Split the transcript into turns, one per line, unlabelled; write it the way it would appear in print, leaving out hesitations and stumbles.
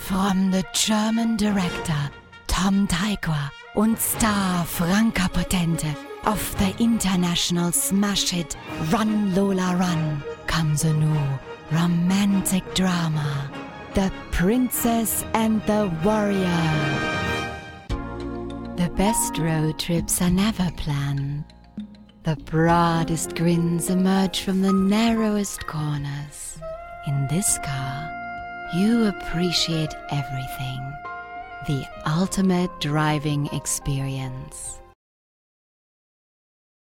From the German director Tom Tykwer und star Franka Potente of the international smash hit Run Lola Run comes a new romantic drama, The Princess and the Warrior. The best road trips are never planned. The broadest grins emerge from the narrowest corners. In this car, you appreciate everything. The ultimate driving experience.